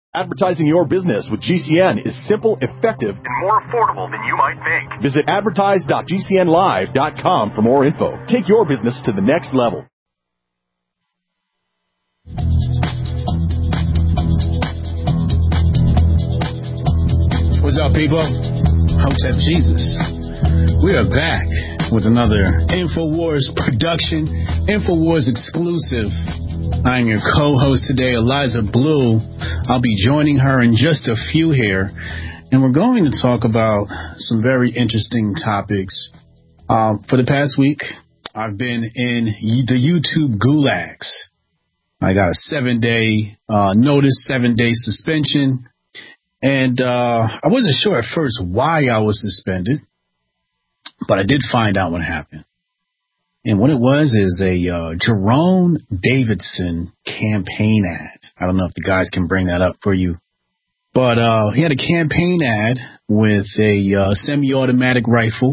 Advertising your business with GCN is simple, effective, and more affordable than you might think. Visit advertise.gcnlive.com for more info. Take your business to the next level. What's up, people? Hotep Jesus. We are back with another InfoWars production, InfoWars exclusive. I'm your co-host today, Eliza Blue. I'll be joining her in just a few here, and we're going to talk about some very interesting topics. For the past week, I've been in the YouTube gulags. I got a 7-day notice, 7-day suspension, and I wasn't sure at first why I was suspended, but I did find out what happened. And what it was is a Jerome Davidson campaign ad. I don't know if the guys can bring that up for you. But he had a campaign ad with a semi-automatic rifle,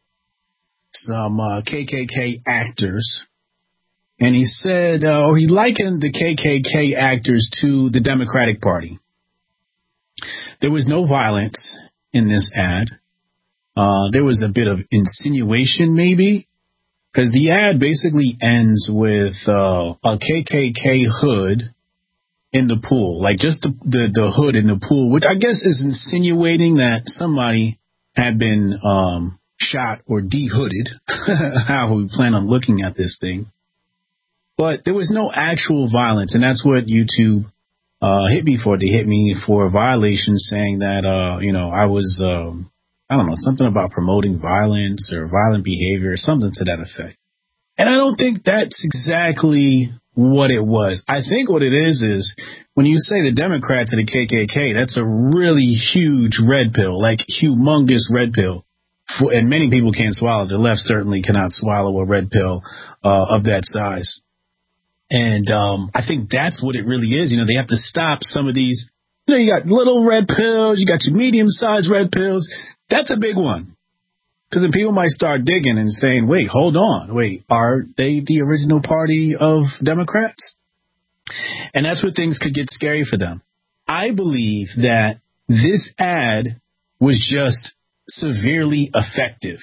some KKK actors. And he said, or he likened the KKK actors to the Democratic Party. There was no violence in this ad. There was a bit of insinuation, maybe. Because the ad basically ends with a KKK hood in the pool, like just the hood in the pool, which I guess is insinuating that somebody had been shot or de-hooded, how we plan on looking at this thing. But there was no actual violence, and that's what YouTube hit me for. They hit me for a violation saying that, I was... I don't know, something about promoting violence or violent behavior or something to that effect. And I don't think that's exactly what it was. I think what it is when you say the Democrats or the KKK, that's a really huge red pill, like humongous red pill. And many people can't swallow. The left certainly cannot swallow a red pill of that size. And I think that's what it really is. They have to stop some of these. You got little red pills, you got your medium-sized red pills. That's a big one, because then people might start digging and saying, wait, hold on. Wait, are they the original party of Democrats? And that's where things could get scary for them. I believe that this ad was just severely effective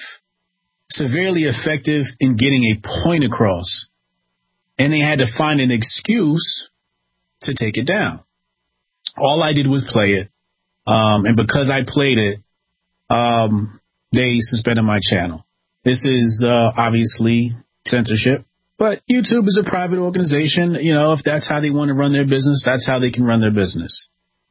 in getting a point across. And they had to find an excuse to take it down. All I did was play it. And because I played it, they suspended my channel. This is obviously censorship, but YouTube is a private organization. If that's how they want to run their business, that's how they can run their business.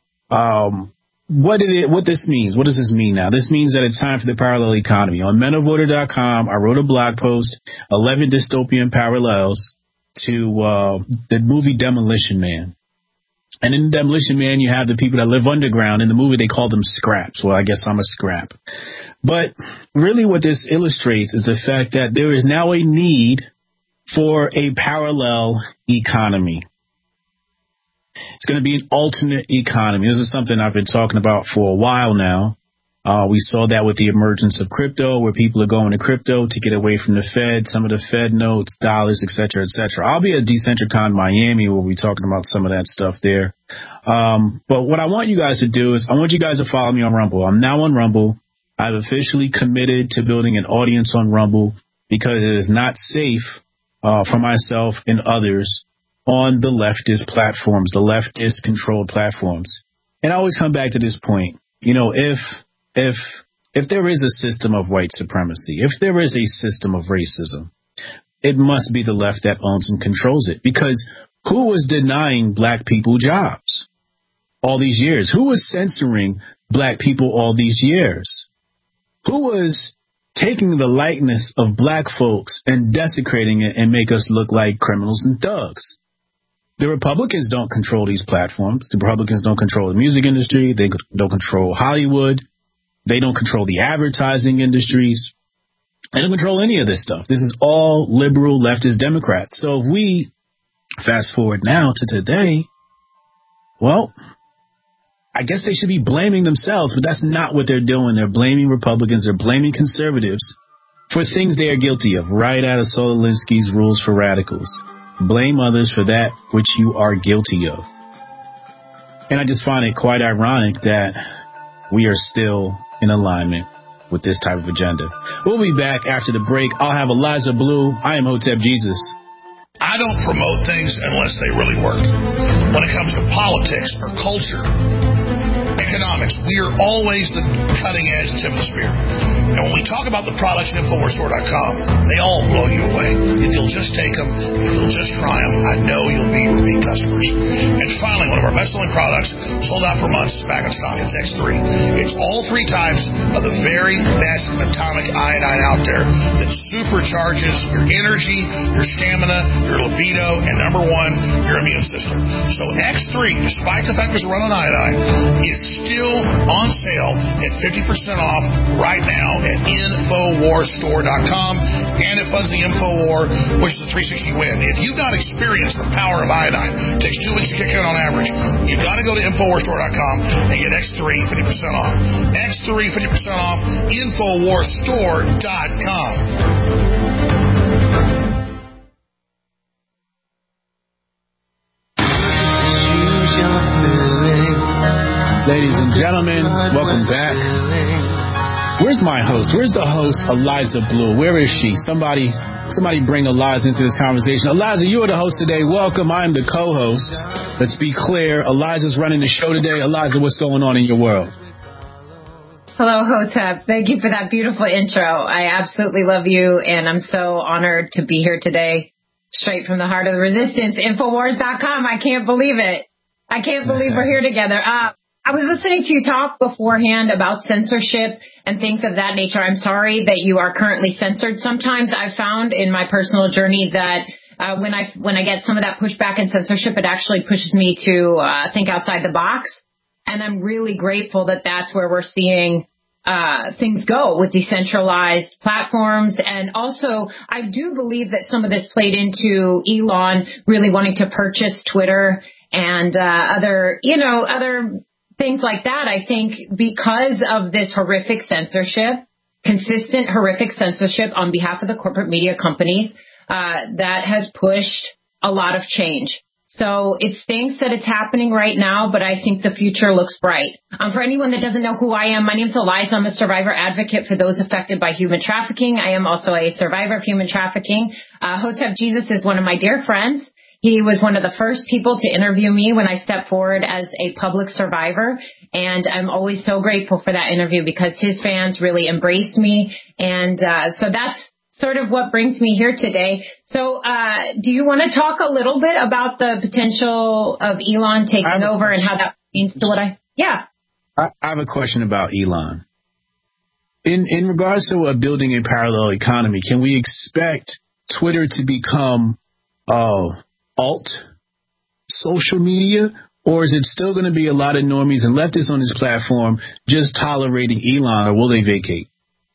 What this means? What does this mean now? This means that it's time for the parallel economy. On mentalvoter.com, I wrote a blog post, 11 dystopian parallels to the movie Demolition Man. And in Demolition Man, you have the people that live underground. In the movie, they call them scraps. Well, I guess I'm a scrap. But really what this illustrates is the fact that there is now a need for a parallel economy. It's going to be an alternate economy. This is something I've been talking about for a while now. We saw that with the emergence of crypto, where people are going to crypto to get away from the Fed, some of the Fed notes, dollars, et cetera, et cetera. I'll be at Decentricon Miami. We'll be talking about some of that stuff there. But what I want you guys to do is I want you guys to follow me on Rumble. I'm now on Rumble. I've officially committed to building an audience on Rumble because it is not safe for myself and others on the leftist platforms, the leftist controlled platforms. And I always come back to this point. If there is a system of white supremacy, if there is a system of racism, it must be the left that owns and controls it. Because who was denying black people jobs all these years? Who was censoring black people all these years? Who was taking the likeness of black folks and desecrating it and make us look like criminals and thugs? The Republicans don't control these platforms. The Republicans don't control the music industry. They don't control Hollywood. They don't control the advertising industries. They don't control any of this stuff. This is all liberal leftist Democrats. So if we fast forward now to today, well, I guess they should be blaming themselves, but that's not what they're doing. They're blaming Republicans. They're blaming conservatives for things they are guilty of, right out of Saul Alinsky's Rules for Radicals. Blame others for that which you are guilty of. And I just find it quite ironic that we are still in alignment with this type of agenda. We'll be back after the break. I'll have Eliza Blue. I am Hotep Jesus. I don't promote things unless they really work. When it comes to politics or culture, economics, we are always the cutting edge, tip of the spear. And when we talk about the products at InfoWarsStore.com, they all blow you away. If you'll just take them, if you'll just try them, I know you'll be repeat customers. And finally, one of our best-selling products, sold out for months, is back in stock. It's X3. It's all 3 types of the very best atomic iodine out there that supercharges your energy, your stamina, your libido, and number 1, your immune system. So X3, despite the fact it's run on iodine, is still on sale at 50% off right now at InfoWarsStore.com, and it funds the InfoWar, which is a 360 win. If you've not experienced the power of iodine, it takes 2 weeks to kick in on average, you've got to go to InfoWarsStore.com and get X3 50% off. X3 50% off, InfoWarsStore.com. Ladies and gentlemen, welcome back. Where's my host? Where's the host, Eliza Blue? Where is she? Somebody bring Eliza into this conversation. Eliza, you are the host today. Welcome. I'm the co-host. Let's be clear. Eliza's running the show today. Eliza, what's going on in your world? Hello, Hotep. Thank you for that beautiful intro. I absolutely love you, and I'm so honored to be here today, straight from the heart of the resistance, Infowars.com. I can't believe it. I can't believe we're here together. I was listening to you talk beforehand about censorship and things of that nature. I'm sorry that you are currently censored. Sometimes I've found in my personal journey that when I get some of that pushback and censorship, it actually pushes me to think outside the box. And I'm really grateful that that's where we're seeing things go with decentralized platforms. And also, I do believe that some of this played into Elon really wanting to purchase Twitter and other things like that. I think because of this horrific censorship, consistent horrific censorship on behalf of the corporate media companies, that has pushed a lot of change. So it stinks that it's happening right now, but I think the future looks bright. For anyone that doesn't know who I am, my name's Eliza. I'm a survivor advocate for those affected by human trafficking. I am also a survivor of human trafficking. Hotep Jesus is one of my dear friends. He was one of the first people to interview me when I stepped forward as a public survivor, and I'm always so grateful for that interview because his fans really embraced me, and so that's sort of what brings me here today. So do you want to talk a little bit about the potential of Elon taking over and how that means to what I have a question about Elon. In regards to building a parallel economy, can we expect Twitter to become alt social media, or is it still going to be a lot of normies and leftists on this platform just tolerating Elon, or will they vacate?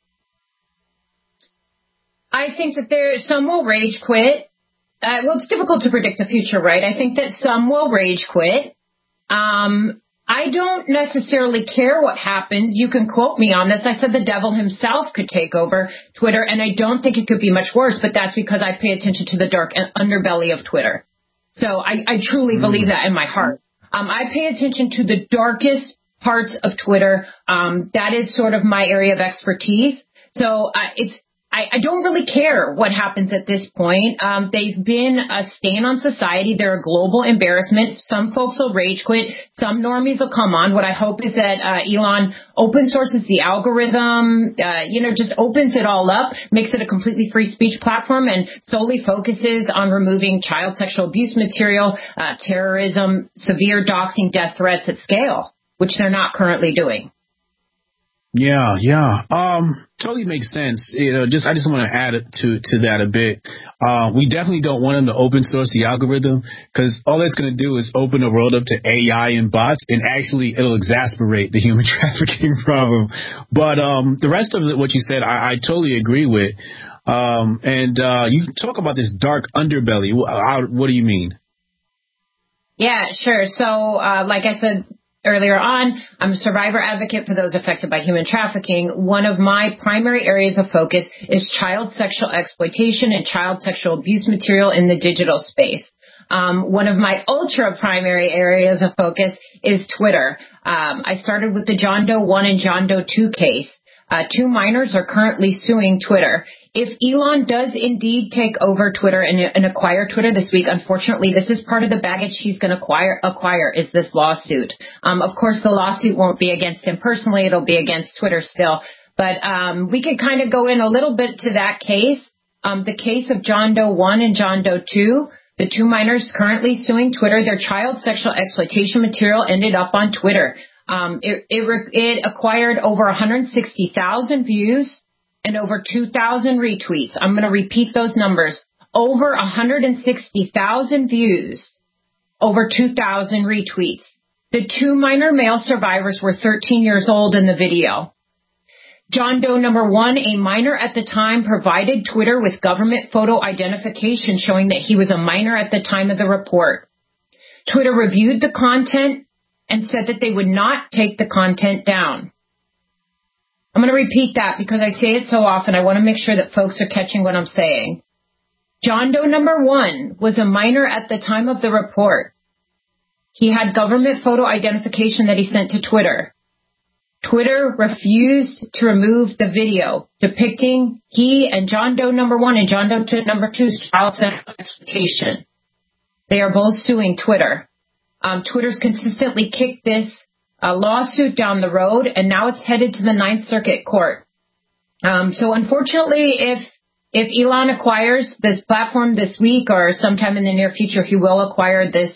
I think that some will rage quit. Well, it's difficult to predict the future, right? I think that some will rage quit. I don't necessarily care what happens. You can quote me on this. I said the devil himself could take over Twitter, and I don't think it could be much worse, but that's because I pay attention to the dark underbelly of Twitter. So I truly believe that in my heart. I pay attention to the darkest parts of Twitter. That is sort of my area of expertise. So I don't really care what happens at this point. They've been a stain on society. They're a global embarrassment. Some folks will rage quit. Some normies will come on. What I hope is that Elon open sources the algorithm, just opens it all up, makes it a completely free speech platform, and solely focuses on removing child sexual abuse material, terrorism, severe doxing, death threats at scale, which they're not currently doing. Yeah. Totally makes sense. I just want to add to that a bit. We definitely don't want them to open source the algorithm, because all that's going to do is open the world up to AI and bots, and actually it'll exacerbate the human trafficking problem. But the rest of what you said, I totally agree with. And you talk about this dark underbelly. What do you mean? Yeah, sure. So like I said earlier on, I'm a survivor advocate for those affected by human trafficking. One of my primary areas of focus is child sexual exploitation and child sexual abuse material in the digital space. One of my ultra primary areas of focus is Twitter. I started with the John Doe 1 and John Doe 2 case. 2 minors are currently suing Twitter. If Elon does indeed take over Twitter and acquire Twitter this week, unfortunately, this is part of the baggage he's going to acquire is this lawsuit. Of course, the lawsuit won't be against him personally. It'll be against Twitter still. But we could kind of go in a little bit to that case. The case of John Doe 1 and John Doe 2, the 2 minors currently suing Twitter, their child sexual exploitation material ended up on Twitter. It acquired over 160,000 views and over 2,000 retweets. I'm going to repeat those numbers. Over 160,000 views, over 2,000 retweets. The 2 minor male survivors were 13 years old in the video. John Doe number 1, a minor at the time, provided Twitter with government photo identification showing that he was a minor at the time of the report. Twitter reviewed the content and said that they would not take the content down. I'm going to repeat that because I say it so often. I want to make sure that folks are catching what I'm saying. John Doe number 1 was a minor at the time of the report. He had government photo identification that he sent to Twitter. Twitter refused to remove the video depicting he and John Doe number 1 and John Doe number 2's child sexual exploitation. They are both suing Twitter. Twitter's consistently kicked this lawsuit down the road, and now it's headed to the Ninth Circuit Court. So unfortunately, if Elon acquires this platform this week or sometime in the near future, he will acquire this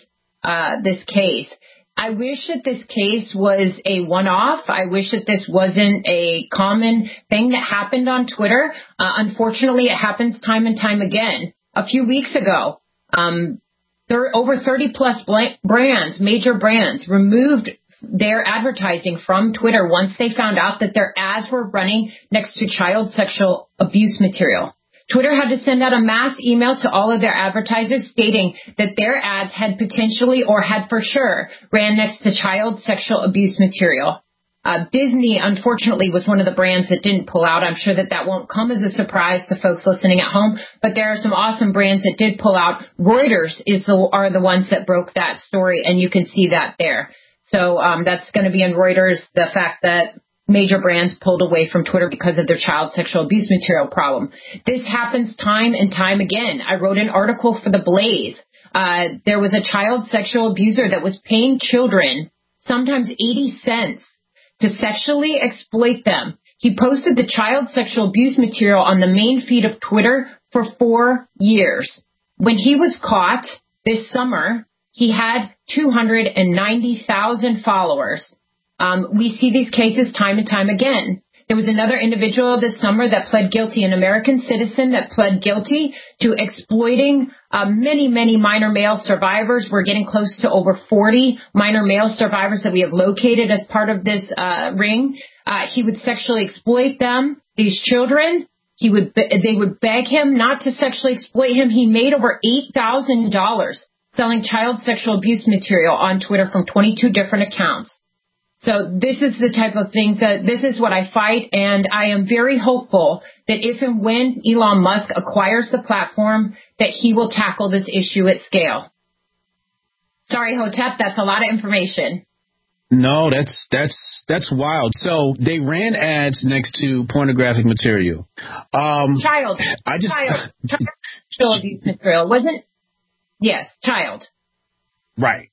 case. I wish that this case was a one-off. I wish that this wasn't a common thing that happened on Twitter. Unfortunately, it happens time and time again. A few weeks ago, there are over 30-plus brands, major brands, removed their advertising from Twitter once they found out that their ads were running next to child sexual abuse material. Twitter had to send out a mass email to all of their advertisers stating that their ads had potentially or had for sure ran next to child sexual abuse material. Disney, unfortunately, was one of the brands that didn't pull out. I'm sure that won't come as a surprise to folks listening at home, but there are some awesome brands that did pull out. Reuters are the ones that broke that story, and you can see that there. So that's going to be in Reuters, the fact that major brands pulled away from Twitter because of their child sexual abuse material problem. This happens time and time again. I wrote an article for The Blaze. There was a child sexual abuser that was paying children sometimes 80 cents to sexually exploit them. He posted the child sexual abuse material on the main feed of Twitter for 4 years. When he was caught this summer, he had 290,000 followers. We see these cases time and time again. There was another individual this summer that pled guilty, an American citizen that pled guilty to exploiting many, many minor male survivors. We're getting close to over 40 minor male survivors that we have located as part of this ring. He would sexually exploit them, these children. They would beg him not to sexually exploit him. He made over $8,000 selling child sexual abuse material on Twitter from 22 different accounts. So this is the type of things this is what I fight, and I am very hopeful that if and when Elon Musk acquires the platform, that he will tackle this issue at scale. Sorry, Hotep, that's a lot of information. No, that's wild. So they ran ads next to pornographic material. Child abuse material, wasn't? Yes, child. Right.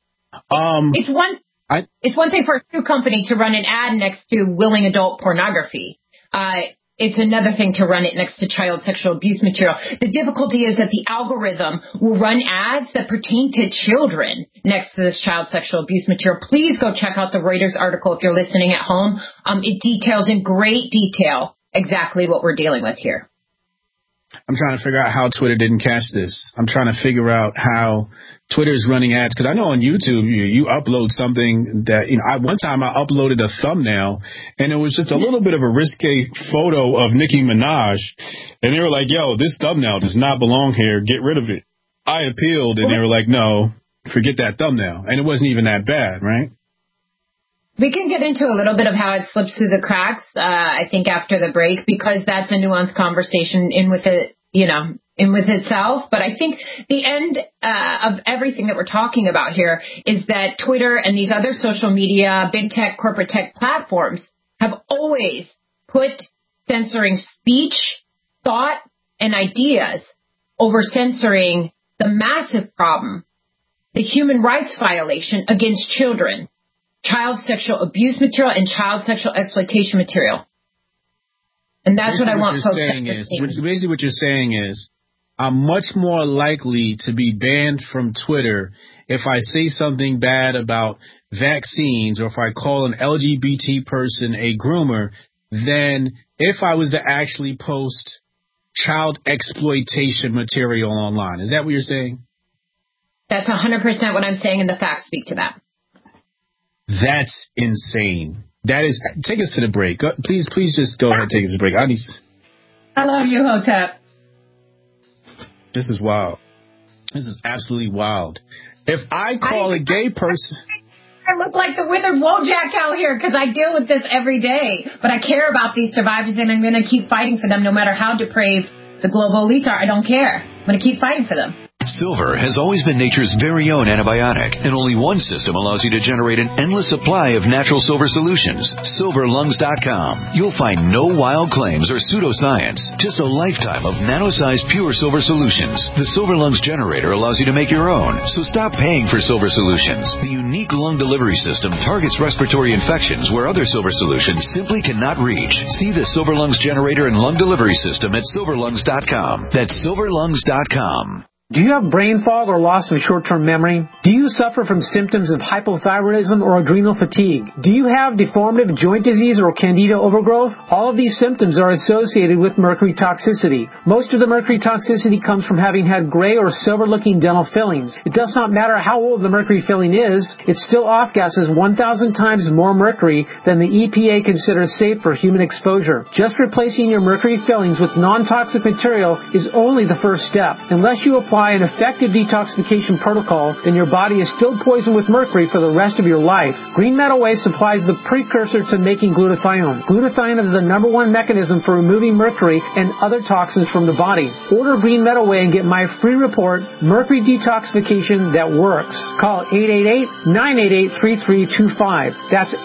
It's one thing for a shoe company to run an ad next to willing adult pornography. It's another thing to run it next to child sexual abuse material. The difficulty is that the algorithm will run ads that pertain to children next to this child sexual abuse material. Please go check out the Reuters article if you're listening at home. It details in great detail exactly what we're dealing with here. I'm trying to figure out how Twitter didn't catch this. I'm trying to figure out how Twitter's running ads, because I know on YouTube you upload something that, one time I uploaded a thumbnail and it was just a little bit of a risque photo of Nicki Minaj, and they were like, yo, this thumbnail does not belong here, get rid of it. I appealed and they were like, no, forget that thumbnail, and it wasn't even that bad, right? We can get into a little bit of how it slips through the cracks, I think, after the break, because that's a nuanced conversation in with it. in with itself. But I think the end of everything that we're talking about here is that Twitter and these other social media, big tech, corporate tech platforms have always put censoring speech, thought, and ideas over censoring the massive problem, the human rights violation against children, child sexual abuse material, and child sexual exploitation material. And that's what I want folks to understand. Basically what you're saying is, I'm much more likely to be banned from Twitter if I say something bad about vaccines or if I call an LGBT person a groomer than if I was to actually post child exploitation material online. Is that what you're saying? That's 100% what I'm saying, and the facts speak to that. That's insane. That is. Take us to the break. Please just go ahead and take us to the break. I love you, Hotep. This is wild. This is absolutely wild. If I call a gay person... I look like the withered Wojak out here because I deal with this every day. But I care about these survivors, and I'm going to keep fighting for them no matter how depraved the global elites are. I don't care. I'm going to keep fighting for them. Silver has always been nature's very own antibiotic, and only one system allows you to generate an endless supply of natural silver solutions. SilverLungs.com. You'll find no wild claims or pseudoscience, just a lifetime of nano-sized pure silver solutions. The Silver Lungs generator allows you to make your own, so stop paying for silver solutions. The unique lung delivery system targets respiratory infections where other silver solutions simply cannot reach. See the Silver Lungs generator and lung delivery system at SilverLungs.com. That's SilverLungs.com. Do you have brain fog or loss of short-term memory? Do you suffer from symptoms of hypothyroidism or adrenal fatigue? Do you have deformative joint disease or candida overgrowth? All of these symptoms are associated with mercury toxicity. Most of the mercury toxicity comes from having had gray or silver-looking dental fillings. It does not matter how old the mercury filling is, it still off-gases 1,000 times more mercury than the EPA considers safe for human exposure. Just replacing your mercury fillings with non-toxic material is only the first step. Unless you apply an effective detoxification protocol, then your body is still poisoned with mercury for the rest of your life. Green Meadow Way supplies the precursor to making glutathione. Glutathione is the #1 mechanism for removing mercury and other toxins from the body. Order Green Meadow Way and get my free report, Mercury Detoxification That Works. Call 888-988-3325. That's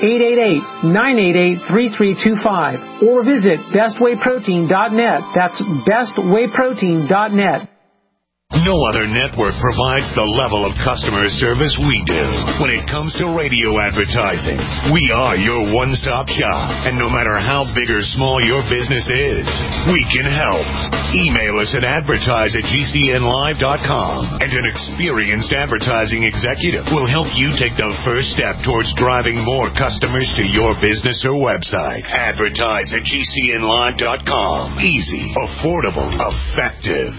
888-988-3325. Or visit bestwayprotein.net. That's bestwayprotein.net. No other network provides the level of customer service we do. When it comes to radio advertising, we are your one-stop shop. And no matter how big or small your business is, we can help. Email us at advertise@gcnlive.com, and an experienced advertising executive will help you take the first step towards driving more customers to your business or website. Advertise@gcnlive.com. Easy, affordable, effective.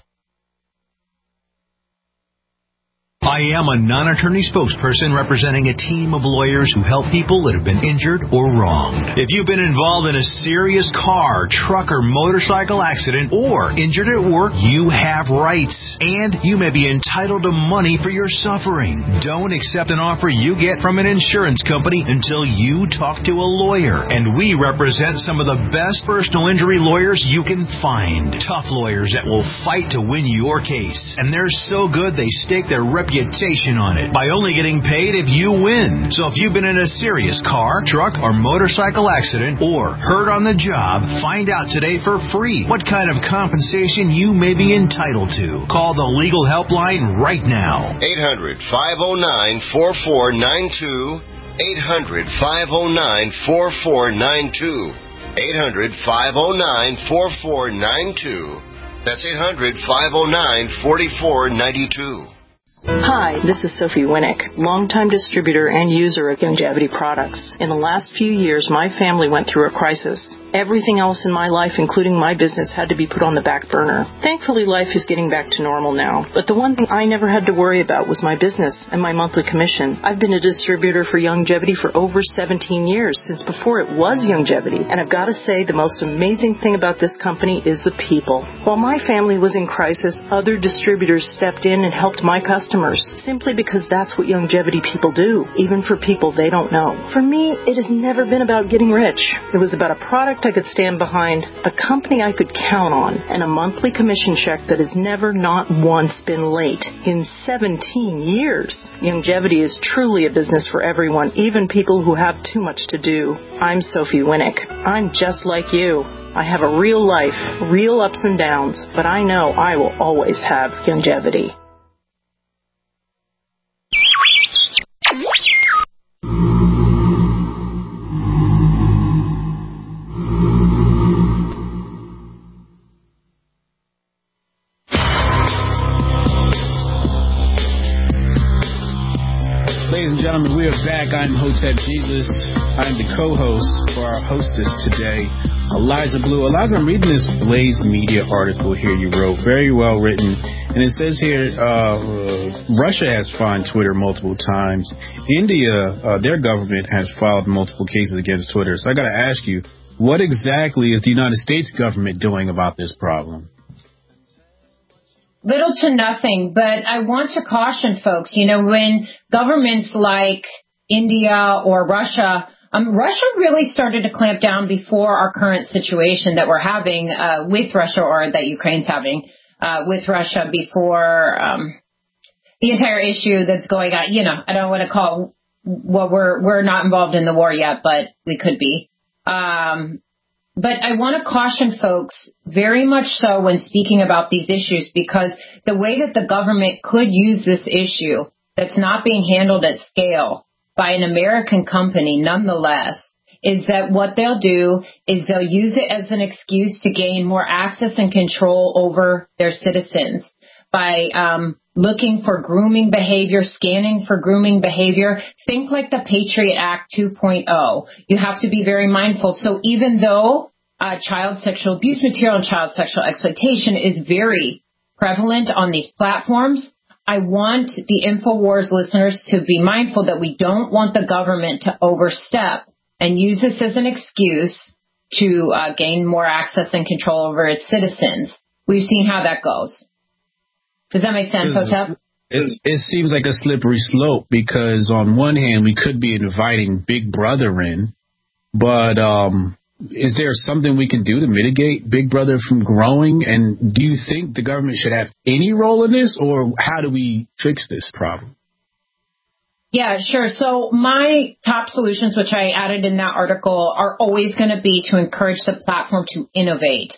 I am a non-attorney spokesperson representing a team of lawyers who help people that have been injured or wronged. If you've been involved in a serious car, truck, or motorcycle accident or injured at work, you have rights, and you may be entitled to money for your suffering. Don't accept an offer you get from an insurance company until you talk to a lawyer, and we represent some of the best personal injury lawyers you can find. Tough lawyers that will fight to win your case, and they're so good they stake their reputation on it by only getting paid if you win. So if you've been in a serious car, truck, or motorcycle accident or hurt on the job, find out today for free what kind of compensation you may be entitled to. Call the legal helpline right now. 800-509-4492. 800-509-4492. 800-509-4492. That's 800-509-4492. Hi, this is Sophie Winnick, longtime distributor and user of Youngevity products. In the last few years, my family went through a crisis. Everything else in my life, including my business, had to be put on the back burner. Thankfully, life is getting back to normal now. But the one thing I never had to worry about was my business and my monthly commission. I've been a distributor for Youngevity for over 17 years, since before it was Youngevity. And I've got to say, the most amazing thing about this company is the people. While my family was in crisis, other distributors stepped in and helped my customers, simply because that's what Youngevity people do, even for people they don't know. For me, it has never been about getting rich. It was about a product product I could stand behind, a company I could count on, and a monthly commission check that has never not once been late in 17 years. Youngevity is truly a business for everyone, even people who have too much to do. I'm Sophie Winnick. I'm just like you. I have a real life, real ups and downs, but I know I will always have Youngevity. Ladies and gentlemen, we are back. I'm Hotep Jesus. I'm the co-host for our hostess today, Eliza Blue. Eliza, I'm reading this Blaze Media article here you wrote. Very well written. And it says here, Russia has fined Twitter multiple times. India, their government has filed multiple cases against Twitter. So I got to ask you, what exactly is the United States government doing about this problem? Little to nothing, but I want to caution folks, when governments like India or Russia, Russia really started to clamp down before our current situation that we're having with Russia, or that Ukraine's having with Russia, before the entire issue that's going on. I don't want to call we're not involved in the war yet, but we could be. But I want to caution folks very much so when speaking about these issues, because the way that the government could use this issue that's not being handled at scale by an American company nonetheless, is that what they'll do is they'll use it as an excuse to gain more access and control over their citizens by looking for grooming behavior, scanning for grooming behavior. Think like the Patriot Act 2.0. You have to be very mindful. So even though child sexual abuse material and child sexual exploitation is very prevalent on these platforms, I want the InfoWars listeners to be mindful that we don't want the government to overstep and use this as an excuse to gain more access and control over its citizens. We've seen how that goes. Does that make sense, Hotep? It seems like a slippery slope, because on one hand, we could be inviting Big Brother in, but is there something we can do to mitigate Big Brother from growing? And do you think the government should have any role in this, or how do we fix this problem? Yeah, sure. So my top solutions, which I added in that article, are always going to be to encourage the platform to innovate.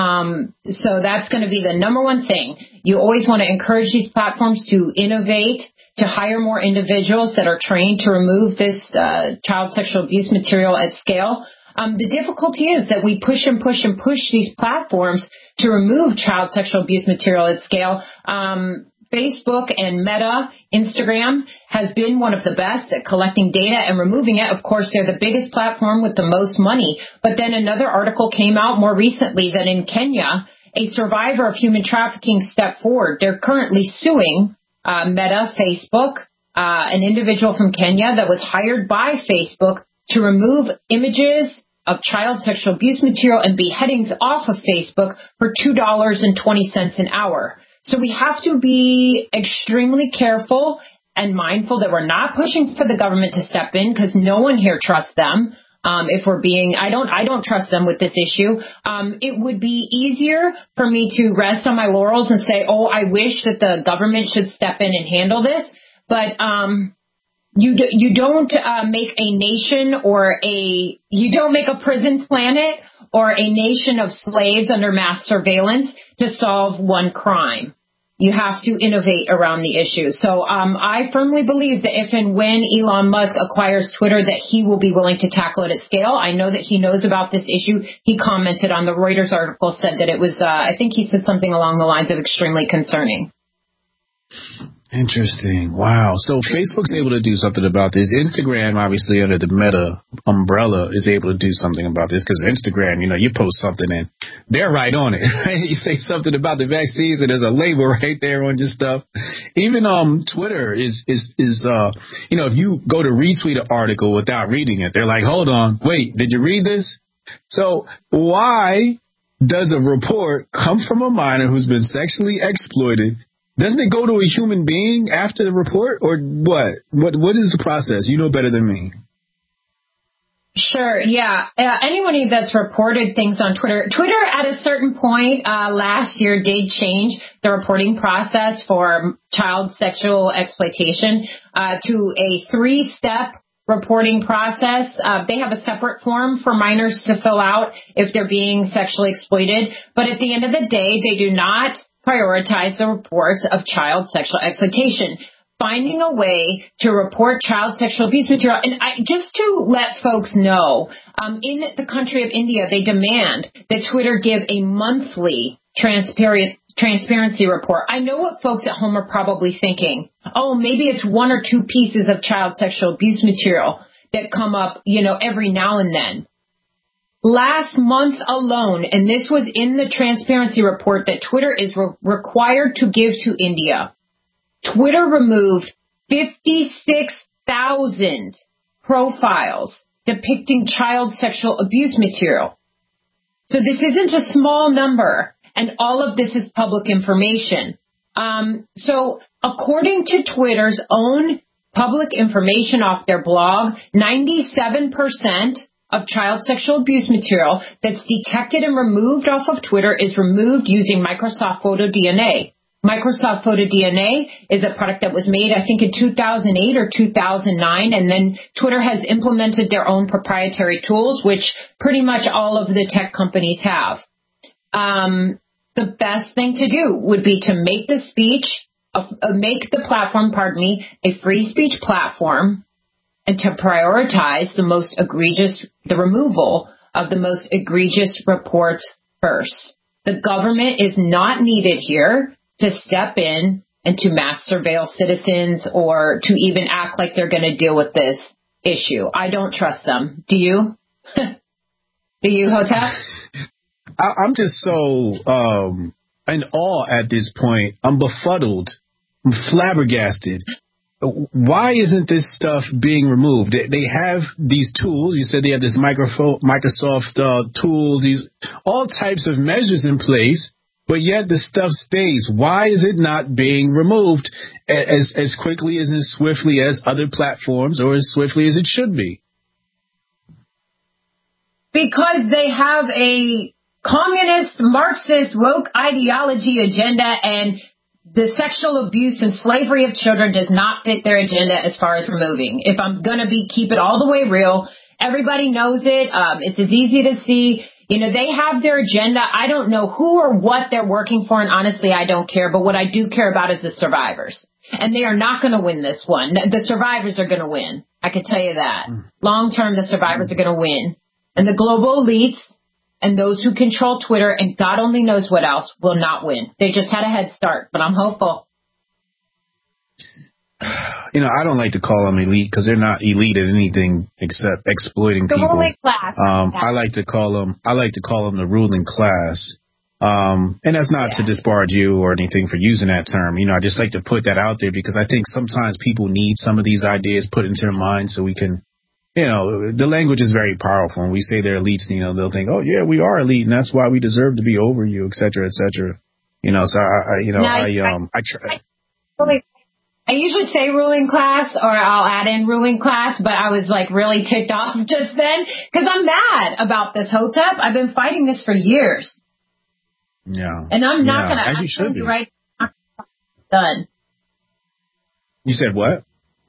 So that's going to be the number one thing. You always want to encourage these platforms to innovate, to hire more individuals that are trained to remove this child sexual abuse material at scale. The difficulty is that we push and push and push these platforms to remove child sexual abuse material at scale. Facebook and Meta, Instagram, has been one of the best at collecting data and removing it. Of course, they're the biggest platform with the most money. But then another article came out more recently that in Kenya, a survivor of human trafficking stepped forward. They're currently suing Meta, Facebook, an individual from Kenya that was hired by Facebook to remove images of child sexual abuse material and beheadings off of Facebook for $2.20 an hour. So we have to be extremely careful and mindful that we're not pushing for the government to step in, because no one here trusts them. If we're being, I don't trust them with this issue. It would be easier for me to rest on my laurels and say, oh, I wish that the government should step in and handle this. But you don't make a nation you don't make a prison planet or a nation of slaves under mass surveillance to solve one crime. You have to innovate around the issue. So I firmly believe that if and when Elon Musk acquires Twitter, that he will be willing to tackle it at scale. I know that he knows about this issue. He commented on the Reuters article, said that it was, I think he said something along the lines of extremely concerning. Interesting. Wow. So Facebook's able to do something about this. Instagram, obviously under the Meta umbrella, is able to do something about this, because Instagram, you post something and they're right on it. You say something about the vaccines and there's a label right there on your stuff. Even Twitter is if you go to retweet an article without reading it, they're like, hold on, wait, did you read this? So why does a report come from a minor who's been sexually exploited? Doesn't it go to a human being after the report, or what? What is the process? You know better than me. Sure, yeah. Anyone that's reported things on Twitter at a certain point last year did change the reporting process for child sexual exploitation to a 3-step reporting process. They have a separate form for minors to fill out if they're being sexually exploited. But at the end of the day, they do not prioritize the reports of child sexual exploitation. Finding a way to report child sexual abuse material. And just to let folks know, in the country of India, they demand that Twitter give a monthly transparency report. I know what folks at home are probably thinking. Oh, maybe it's 1 or 2 pieces of child sexual abuse material that come up, every now and then. Last month alone, and this was in the transparency report that Twitter is required to give to India, Twitter removed 56,000 profiles depicting child sexual abuse material. So this isn't a small number, and all of this is public information. So according to Twitter's own public information off their blog, 97% of child sexual abuse material that's detected and removed off of Twitter is removed using Microsoft PhotoDNA. Microsoft PhotoDNA is a product that was made, I think, in 2008 or 2009, and then Twitter has implemented their own proprietary tools, which pretty much all of the tech companies have. The best thing to do would be to make the platform, a free speech platform, and to prioritize the removal of the most egregious reports first. The government is not needed here to step in and to mass surveil citizens or to even act like they're going to deal with this issue. I don't trust them. Do you? Do you, Hotep? I'm just so in awe at this point. I'm befuddled. I'm flabbergasted. Why isn't this stuff being removed? They have these tools. You said they have this Microsoft tools, these all types of measures in place. But yet the stuff stays. Why is it not being removed as quickly as swiftly as other platforms or as swiftly as it should be? Because they have a communist, Marxist, woke ideology agenda, and the sexual abuse and slavery of children does not fit their agenda as far as removing. If I'm going to keep it all the way real, everybody knows it. It's as easy to see. They have their agenda. I don't know who or what they're working for, and honestly, I don't care. But what I do care about is the survivors. And they are not going to win this one. The survivors are going to win. I can tell you that. Long term, the survivors are going to win. And the global elites and those who control Twitter, and God only knows what else, will not win. They just had a head start, but I'm hopeful. I don't like to call them elite because they're not elite at anything except exploiting people. The ruling class. I like to call them the ruling class. And that's not to disparage you or anything for using that term. I just like to put that out there because I think sometimes people need some of these ideas put into their minds so we can, the language is very powerful. When we say they're elites, they'll think, oh yeah, we are elite and that's why we deserve to be over you, et cetera, et cetera. So I usually say ruling class, or I'll add in ruling class, but I was really ticked off just then because I'm mad about this, Hotep. I've been fighting this for years. Yeah. And I'm not going to. As you should be. Right. Done. You said what?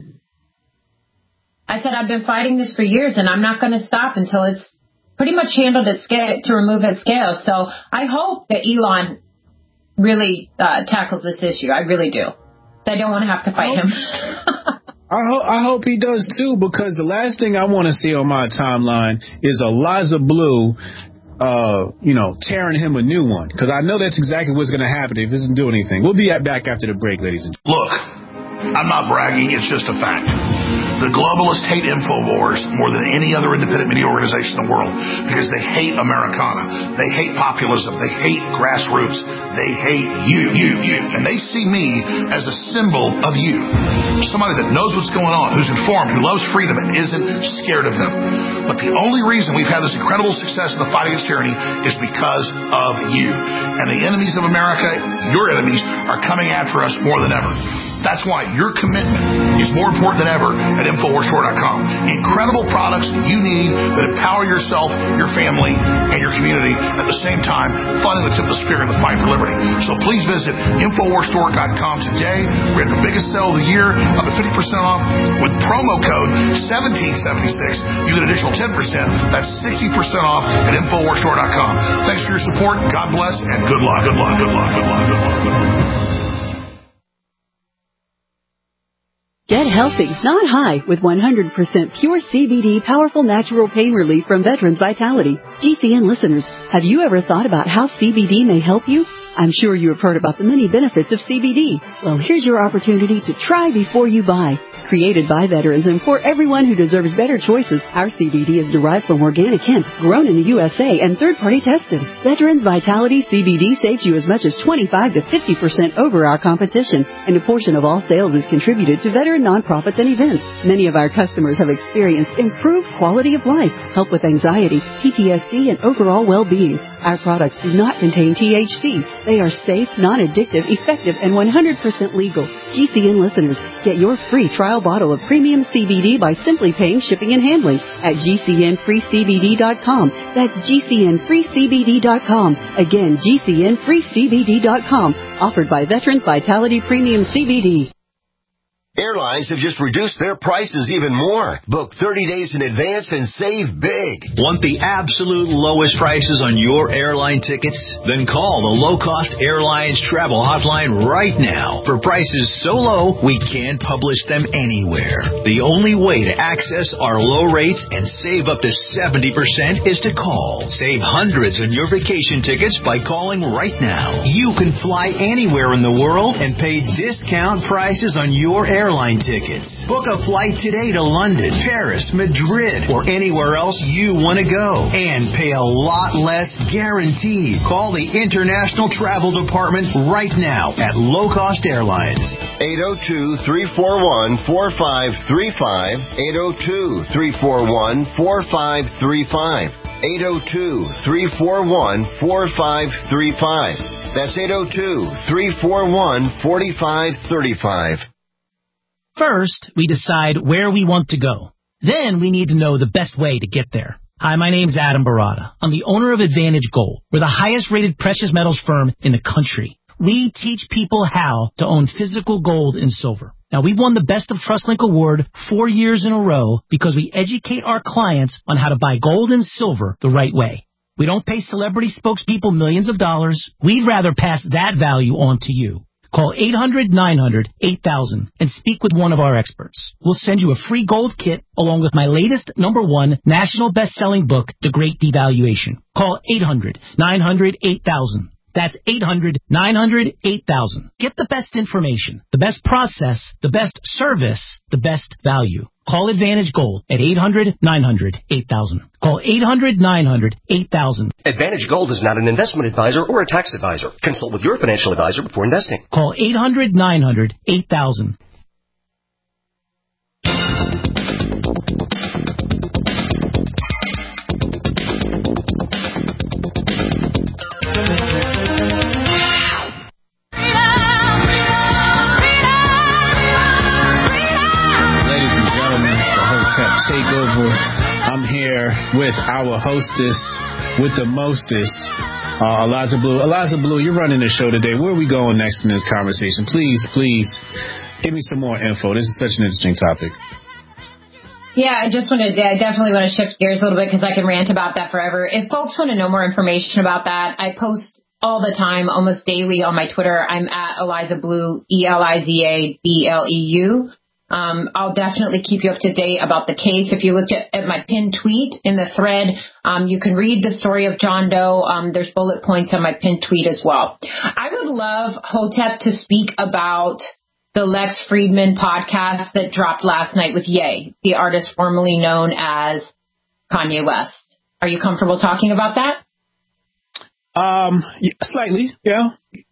I said I've been fighting this for years, and I'm not going to stop until it's pretty much handled at scale, to remove at scale. So I hope that Elon really tackles this issue. I really do. I don't want to have to fight him. I hope he does too, because the last thing I want to see on my timeline is Eliza Blue, tearing him a new one, because I know that's exactly what's going to happen if he doesn't do anything. We'll be back after the break, ladies and gentlemen. Look, I'm not bragging. It's just a fact. The globalists hate InfoWars more than any other independent media organization in the world because they hate Americana. They hate populism. They hate grassroots. They hate you. And they see me as a symbol of you. Somebody that knows what's going on, who's informed, who loves freedom, and isn't scared of them. But the only reason we've had this incredible success in the fight against tyranny is because of you. And the enemies of America, your enemies, are coming after us more than ever. That's why your commitment is more important than ever at InfoWarsStore.com. Incredible products you need that empower yourself, your family, and your community at the same time, funding the tip of the spear in the fight for liberty. So please visit InfoWarsStore.com today. We're at the biggest sale of the year, up to 50% off. With promo code 1776, you get an additional 10%. That's 60% off at InfoWarsStore.com. Thanks for your support. God bless, and good luck. Good luck. Good luck. Good luck. Good luck. Good luck. Get healthy, not high, with 100% pure CBD powerful natural pain relief from Veterans Vitality. GCN listeners, have you ever thought about how CBD may help you? I'm sure you have heard about the many benefits of CBD. Well, here's your opportunity to try before you buy. Created by veterans and for everyone who deserves better choices, our CBD is derived from organic hemp, grown in the USA, and third-party tested. Veterans Vitality CBD saves you as much as 25 to 50% over our competition, and a portion of all sales is contributed to veteran nonprofits and events. Many of our customers have experienced improved quality of life, help with anxiety, PTSD, and overall well-being. Our products do not contain THC. They are safe, non-addictive, effective, and 100% legal. GCN listeners, get your free trial bottle of premium CBD by simply paying shipping and handling at GCNFreeCBD.com. That's GCNFreeCBD.com. Again, GCNFreeCBD.com. Offered by Veterans Vitality Premium CBD. Airlines have just reduced their prices even more. Book 30 days in advance and save big. Want the absolute lowest prices on your airline tickets? Then call the Low Cost Airlines Travel Hotline right now. For prices so low, we can't publish them anywhere. The only way to access our low rates and save up to 70% is to call. Save hundreds on your vacation tickets by calling right now. You can fly anywhere in the world and pay discount prices on your airline tickets. Book a flight today to London, Paris, Madrid, or anywhere else you want to go. And pay a lot less guaranteed. Call the International Travel Department right now at Low Cost Airlines. 802-341-4535. 802-341-4535. 802-341-4535. That's 802-341-4535. First, we decide where we want to go. Then we need to know the best way to get there. Hi, my name's Adam Barada. I'm the owner of Advantage Gold. We're the highest rated precious metals firm in the country. We teach people how to own physical gold and silver. Now, we've won the Best of TrustLink Award 4 years in a row because we educate our clients on how to buy gold and silver the right way. We don't pay celebrity spokespeople millions of dollars. We'd rather pass that value on to you. Call 800-900-8000 and speak with one of our experts. We'll send you a free gold kit along with my latest #1 national best-selling book, The Great Devaluation. Call 800-900-8000. That's 800-900-8000. Get the best information, the best process, the best service, the best value. Call Advantage Gold at 800-900-8000. Call 800-900-8000. Advantage Gold is not an investment advisor or a tax advisor. Consult with your financial advisor before investing. Call 800-900-8000. Takeover. I'm here with our hostess, with the mostest, Eliza Blue. Eliza Blue, you're running the show today. Where are we going next in this conversation? Please, give me some more info. This is such an interesting topic. Yeah, I definitely want to shift gears a little bit because I can rant about that forever. If folks want to know more information about that, I post all the time, almost daily on my Twitter. I'm at Eliza Blue, ELIZABLEU. I'll definitely keep you up to date about the case. If you looked at my pinned tweet in the thread, you can read the story of John Doe. There's bullet points on my pinned tweet as well. I would love Hotep to speak about the Lex Friedman podcast that dropped last night with Ye, the artist formerly known as Kanye West. Are you comfortable talking about that? Yeah, slightly, yeah.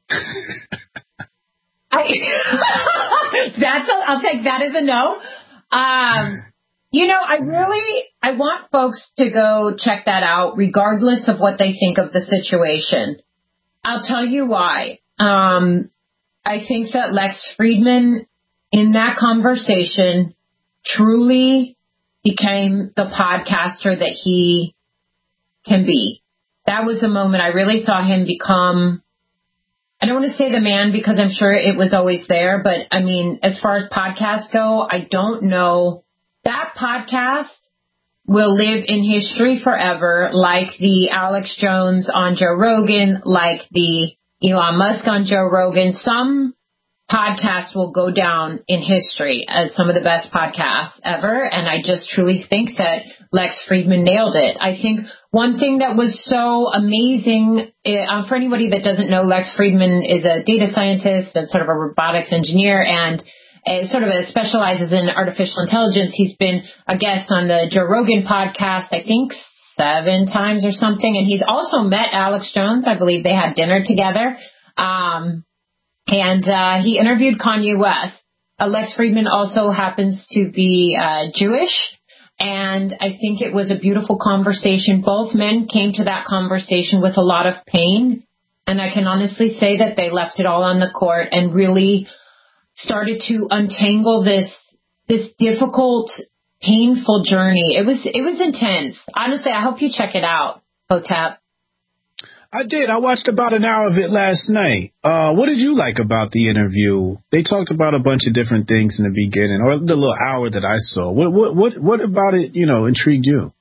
I'll take that as a no. I want folks to go check that out, regardless of what they think of the situation. I'll tell you why. I think that Lex Friedman in that conversation truly became the podcaster that he can be. That was the moment I really saw him become, I don't want to say the man because I'm sure it was always there, but I mean, as far as podcasts go, I don't know. That podcast will live in history forever, like the Alex Jones on Joe Rogan, like the Elon Musk on Joe Rogan. Some podcasts will go down in history as some of the best podcasts ever, and I just truly think that Lex Fridman nailed it. I think one thing that was so amazing, for anybody that doesn't know, Lex Fridman is a data scientist and sort of a robotics engineer, and sort of specializes in artificial intelligence. He's been a guest on the Joe Rogan podcast, I think 7 times or something, and he's also met Alex Jones. I believe they had dinner together. And he interviewed Kanye West. Lex Fridman also happens to be Jewish, and I think it was a beautiful conversation. Both men came to that conversation with a lot of pain, and I can honestly say that they left it all on the court and really started to untangle this difficult, painful journey. It was intense. Honestly, I hope you check it out, Hotep. I did. I watched about an hour of it last night. What did you like about the interview? They talked about a bunch of different things in the beginning, or the little hour that I saw. What about it, intrigued you?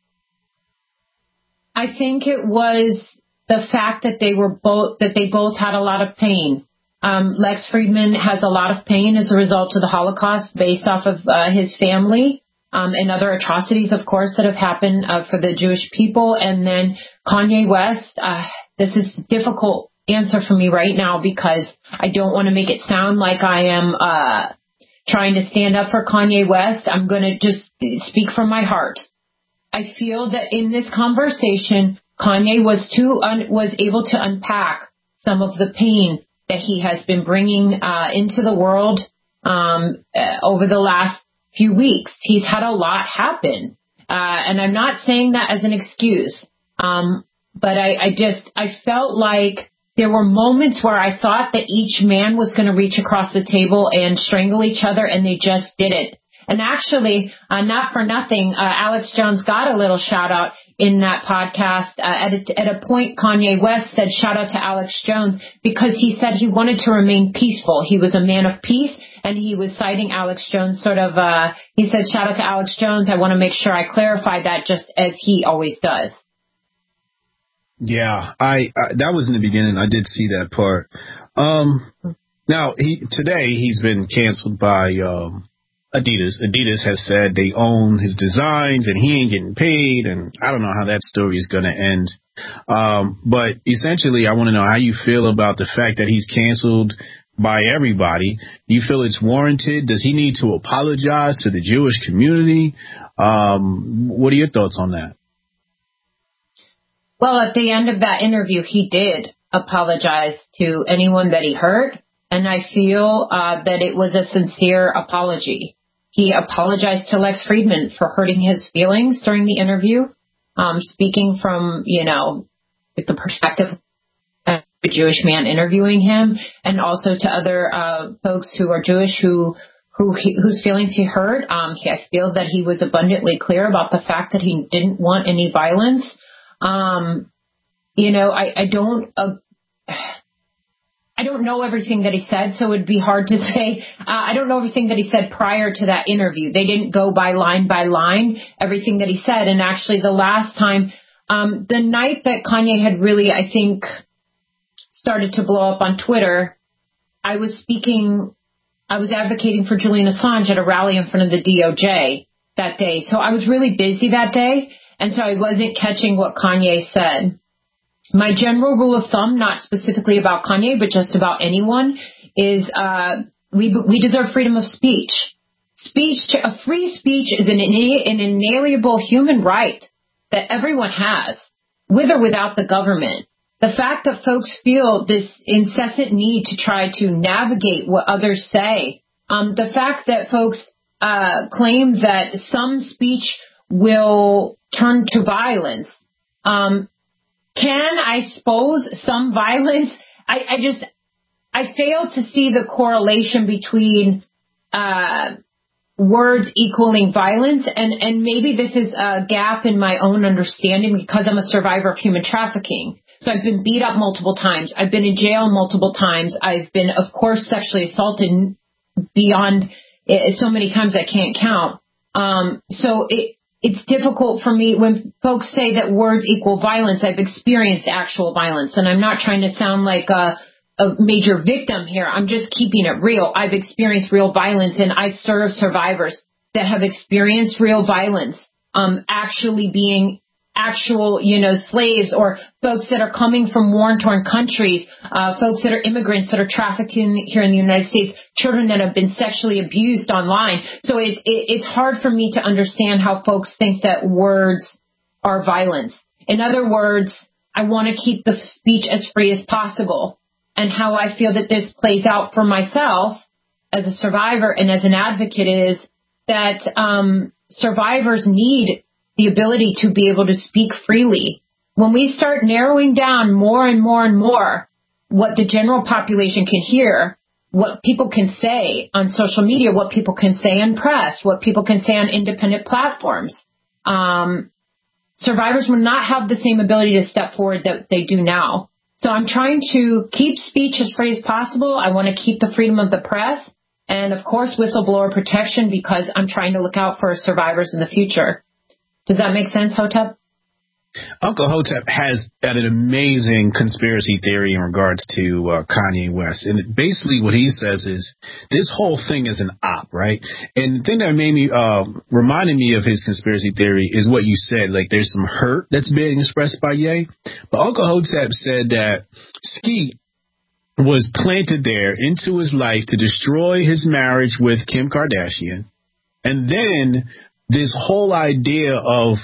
I think it was the fact that they both had a lot of pain. Lex Fridman has a lot of pain as a result of the Holocaust based off of his family. And other atrocities, of course, that have happened for the Jewish people. And then Kanye West, this is a difficult answer for me right now because I don't want to make it sound like I am trying to stand up for Kanye West. I'm going to just speak from my heart. I feel that in this conversation, Kanye was able to unpack some of the pain that he has been bringing into the world over the last few weeks. He's had a lot happen. And I'm not saying that as an excuse. But I felt like there were moments where I thought that each man was going to reach across the table and strangle each other, and they just didn't. And actually, not for nothing, Alex Jones got a little shout out in that podcast. At a point, Kanye West said shout out to Alex Jones because he said he wanted to remain peaceful. He was a man of peace. And he was citing Alex Jones he said, shout out to Alex Jones. I want to make sure I clarify that just as he always does. Yeah, that was in the beginning. I did see that part. Now, today he's been canceled by Adidas. Adidas has said they own his designs and he ain't getting paid. And I don't know how that story is going to end. But essentially, I want to know how you feel about the fact that he's canceled by everybody. Do you feel it's warranted? Does he need to apologize to the Jewish community? What are your thoughts on that? Well, at the end of that interview, he did apologize to anyone that he hurt, and I feel that it was a sincere apology. He apologized to Lex Fridman for hurting his feelings during the interview, speaking from, the perspective of a Jewish man interviewing him, and also to other folks who are Jewish whose feelings he hurt. I feel that he was abundantly clear about the fact that he didn't want any violence. I don't know everything that he said, so it'd be hard to say. I don't know everything that he said prior to that interview. They didn't go by line, everything that he said. And actually the last time, the night that Kanye had really, I think, started to blow up on Twitter, I was advocating for Julian Assange at a rally in front of the DOJ that day. So I was really busy that day. And so I wasn't catching what Kanye said. My general rule of thumb, not specifically about Kanye, but just about anyone, is we deserve freedom of speech. Free speech is an inalienable human right that everyone has, with or without the government. The fact that folks feel this incessant need to try to navigate what others say, the fact that folks claim that some speech will turn to violence. Can I suppose some violence? I fail to see the correlation between words equaling violence, and maybe this is a gap in my own understanding because I'm a survivor of human trafficking. So I've been beat up multiple times. I've been in jail multiple times. I've been, of course, sexually assaulted beyond so many times I can't count. So it's difficult for me when folks say that words equal violence. I've experienced actual violence, and I'm not trying to sound like a major victim here. I'm just keeping it real. I've experienced real violence, and I serve survivors that have experienced real violence, actually being actual, slaves, or folks that are coming from war-torn countries, folks that are immigrants that are trafficked here in the United States, children that have been sexually abused online. So it's hard for me to understand how folks think that words are violence. In other words, I want to keep the speech as free as possible. And how I feel that this plays out for myself as a survivor and as an advocate is that survivors need the ability to be able to speak freely. When we start narrowing down more and more and more what the general population can hear, what people can say on social media, what people can say in press, what people can say on independent platforms, survivors will not have the same ability to step forward that they do now. So I'm trying to keep speech as free as possible. I want to keep the freedom of the press and, of course, whistleblower protection because I'm trying to look out for survivors in the future. Does that make sense, Hotep? Uncle Hotep has an amazing conspiracy theory in regards to Kanye West. And basically what he says is this whole thing is an op, right? And the thing that made me, reminded me of his conspiracy theory is what you said, like there's some hurt that's being expressed by Ye. But Uncle Hotep said that Skeet was planted there into his life to destroy his marriage with Kim Kardashian. And then this whole idea of,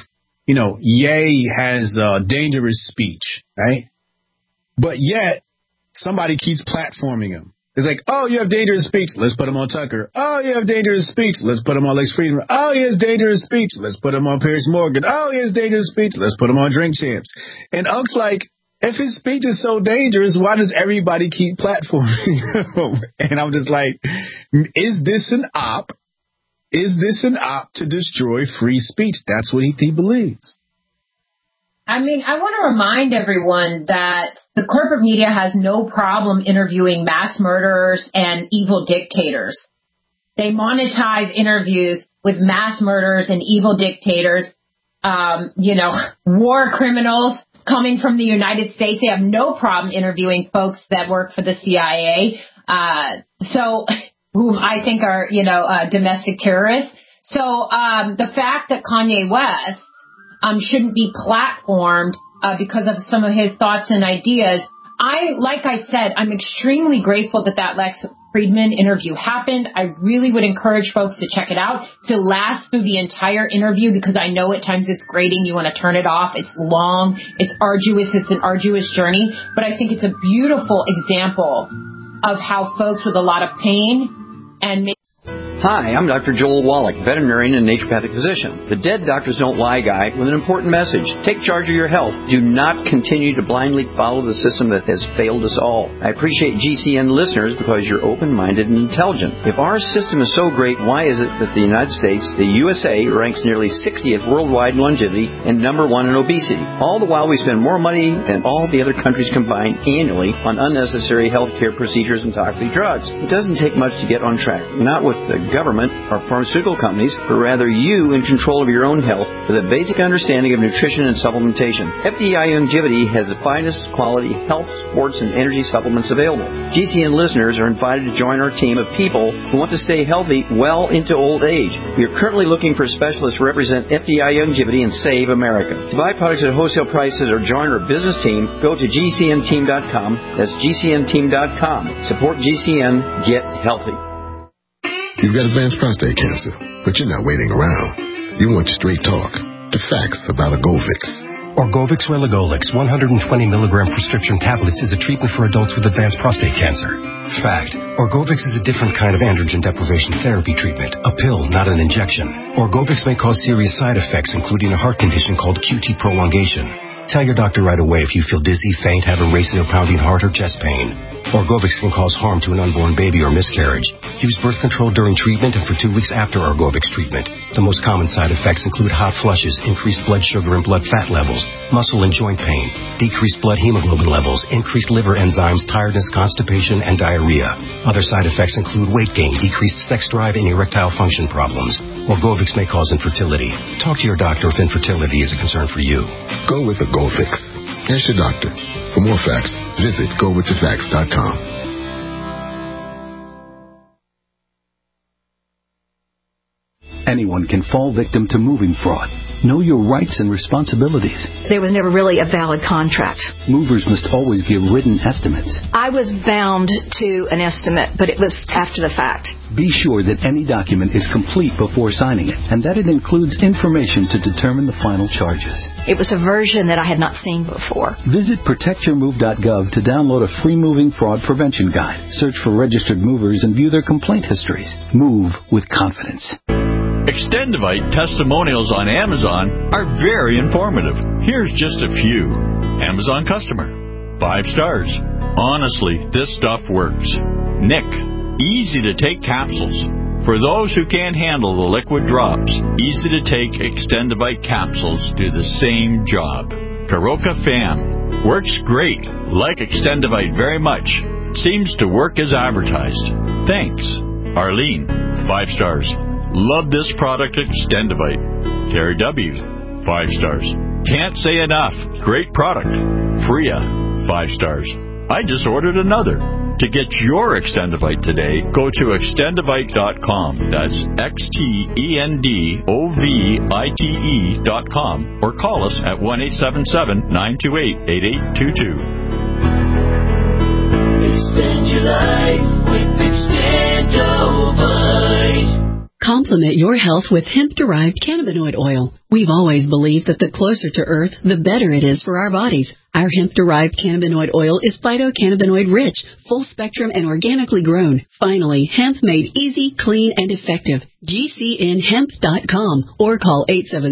Ye has dangerous speech, right? But yet somebody keeps platforming him. It's like, oh, you have dangerous speech. Let's put him on Tucker. Oh, you have dangerous speech. Let's put him on Lex Friedman. Oh, he has dangerous speech. Let's put him on Piers Morgan. Oh, he has dangerous speech. Let's put him on Drink Champs. And Unc's like, if his speech is so dangerous, why does everybody keep platforming him? And I'm just like, is this an op? Is this an op to destroy free speech? That's what he believes. I mean, I want to remind everyone that the corporate media has no problem interviewing mass murderers and evil dictators. They monetize interviews with mass murderers and evil dictators, war criminals coming from the United States. They have no problem interviewing folks that work for the CIA. Whom I think are, domestic terrorists. So the fact that Kanye West shouldn't be platformed because of some of his thoughts and ideas, like I said, I'm extremely grateful that Lex Friedman interview happened. I really would encourage folks to check it out, to last through the entire interview, because I know at times it's grating. You want to turn it off. It's long. It's arduous. It's an arduous journey. But I think it's a beautiful example of how folks with a lot of pain and Hi, I'm Dr. Joel Wallach, veterinarian and naturopathic physician. The Dead Doctors Don't Lie guy with an important message. Take charge of your health. Do not continue to blindly follow the system that has failed us all. I appreciate GCN listeners because you're open-minded and intelligent. If our system is so great, why is it that the United States, the USA, ranks nearly 60th worldwide in longevity and number 1 in obesity? All the while we spend more money than all the other countries combined annually on unnecessary healthcare procedures and toxic drugs. It doesn't take much to get on track. Not with the government or pharmaceutical companies, but rather you in control of your own health with a basic understanding of nutrition and supplementation. FDI Longevity has the finest quality health, sports, and energy supplements available. GCN listeners are invited to join our team of people who want to stay healthy well into old age. We are currently looking for specialists to represent FDI Longevity and Save America. To buy products at wholesale prices or join our business team, go to GCNteam.com. That's GCNteam.com. Support GCN. Get healthy. You've got advanced prostate cancer, but you're not waiting around. You want straight talk, the facts about Orgovyx. Orgovyx Relugolix 120 milligram prescription tablets is a treatment for adults with advanced prostate cancer. Fact, Orgovyx is a different kind of androgen deprivation therapy treatment, a pill, not an injection. Orgovyx may cause serious side effects, including a heart condition called QT prolongation. Tell your doctor right away if you feel dizzy, faint, have a racing or pounding heart, or chest pain. Orgovyx can cause harm to an unborn baby or miscarriage. Use birth control during treatment and for 2 weeks after Orgovyx treatment. The most common side effects include hot flushes, increased blood sugar and blood fat levels, muscle and joint pain, decreased blood hemoglobin levels, increased liver enzymes, tiredness, constipation, and diarrhea. Other side effects include weight gain, decreased sex drive, and erectile function problems. Orgovyx may cause infertility. Talk to your doctor if infertility is a concern for you. Go with Orgovyx. Ask your doctor. For more facts, visit GoWithTheFacts.com. Anyone can fall victim to moving fraud. Know your rights and responsibilities. There was never really a valid contract. Movers must always give written estimates. I was bound to an estimate, but it was after the fact. Be sure that any document is complete before signing it, and that it includes information to determine the final charges. It was a version that I had not seen before. Visit protectyourmove.gov to download a free moving fraud prevention guide. Search for registered movers and view their complaint histories. Move with confidence. Extendivite testimonials on Amazon are very informative. Here's just a few. Amazon customer. 5 stars. Honestly, this stuff works. Nick. Easy to take capsules. For those who can't handle the liquid drops, easy to take Extendivite capsules do the same job. Karoka Fam. Works great. Like Extendivite very much. Seems to work as advertised. Thanks. Arlene. 5 stars. Love this product, Extendivite. Terry W. 5 stars. Can't say enough. Great product. Freya. 5 stars. I just ordered another. To get your Extendivite today, go to Extendivite.com. That's XTENDOVITE.com or call us at 1-877-928-8822. Extend your life with Extendovite. Complement your health with hemp-derived cannabinoid oil. We've always believed that the closer to Earth, the better it is for our bodies. Our hemp-derived cannabinoid oil is phytocannabinoid-rich, full-spectrum, and organically grown. Finally, hemp made easy, clean, and effective. GCNhemp.com or call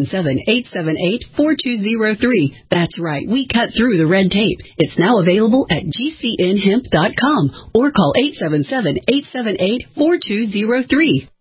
877-878-4203. That's right, we cut through the red tape. It's now available at GCNhemp.com or call 877-878-4203.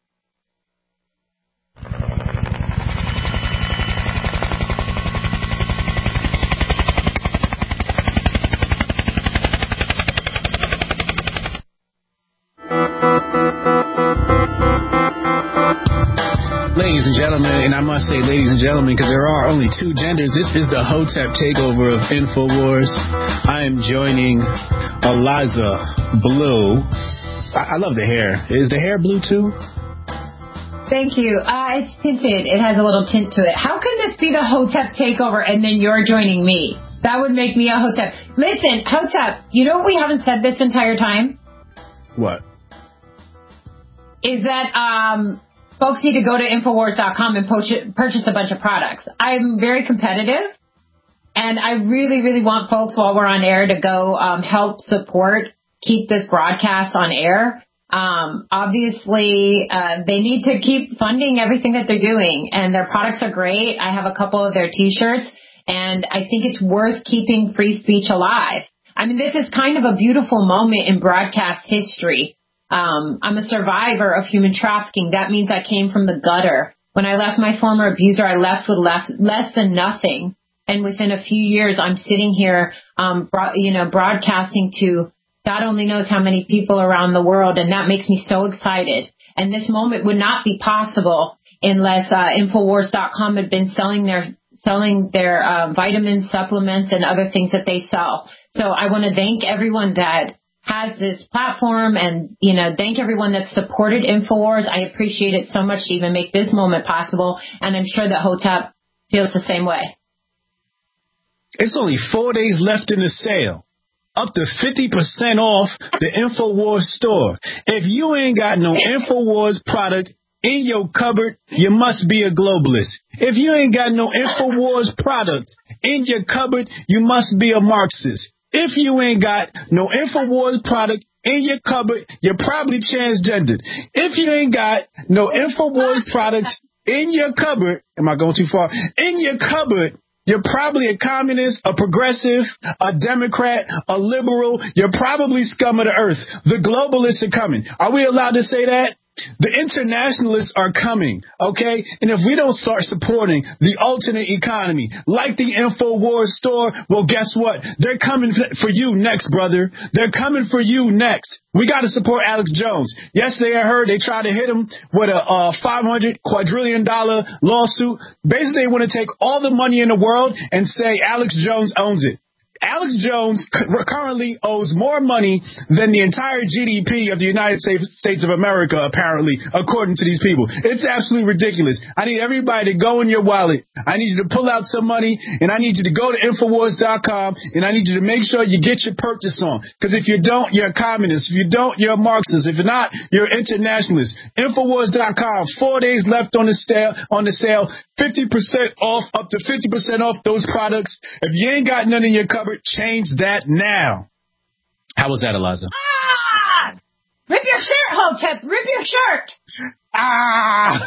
Ladies and gentlemen, and I must say ladies and gentlemen because there are only 2 genders, this is the Hotep takeover of InfoWars. I am joining Eliza Blue. I love the hair. Is the hair blue too? Thank you. It's tinted. It has a little tint to it. How can this be the Hotep takeover and then you're joining me? That would make me a Hotep. Listen, Hotep, you know what we haven't said this entire time? What? Is that folks need to go to Infowars.com and purchase a bunch of products. I'm very competitive, and I really, really want folks while we're on air to go help support, keep this broadcast on air. Obviously, they need to keep funding everything that they're doing, and their products are great. I have a couple of their T-shirts, and I think it's worth keeping free speech alive. I mean, this is kind of a beautiful moment in broadcast history. I'm a survivor of human trafficking. That means I came from the gutter. When I left my former abuser, I left with less than nothing. And within a few years, I'm sitting here, broadcasting to God only knows how many people around the world. And that makes me so excited. And this moment would not be possible unless Infowars.com had been selling their vitamins, supplements, and other things that they sell. So I want to thank everyone that has this platform and, thank everyone that supported InfoWars. I appreciate it so much to even make this moment possible. And I'm sure that Hotep feels the same way. It's only 4 days left in the sale. Up to 50% off the InfoWars store. If you ain't got no InfoWars product in your cupboard, you must be a globalist. If you ain't got no InfoWars product in your cupboard, you must be a Marxist. If you ain't got no InfoWars product in your cupboard, you're probably transgendered. If you ain't got no InfoWars products in your cupboard, am I going too far? In your cupboard, You're probably a communist, a progressive, a Democrat, a liberal. You're probably scum of the earth. The globalists are coming. Are we allowed to say that? The internationalists are coming, okay? And if we don't start supporting the alternate economy, like the InfoWars store, well, guess what? They're coming for you next, brother. They're coming for you next. We got to support Alex Jones. Yesterday I heard they tried to hit him with a $500 quadrillion lawsuit. Basically, they want to take all the money in the world and say Alex Jones owns it. Alex Jones currently owes more money than the entire GDP of the United States of America, apparently, according to these people. It's absolutely ridiculous. I need everybody to go in your wallet. I need you to pull out some money, and I need you to go to Infowars.com, and I need you to make sure you get your purchase on. Because if you don't, you're a communist. If you don't, you're a Marxist. If you're not, you're an internationalist. Infowars.com, 4 days left on the sale, 50% off, up to 50% off those products. If you ain't got none in your cupboard, change that now. How was that, Eliza? Ah! Rip your shirt, Hotep. Rip your shirt. Ah!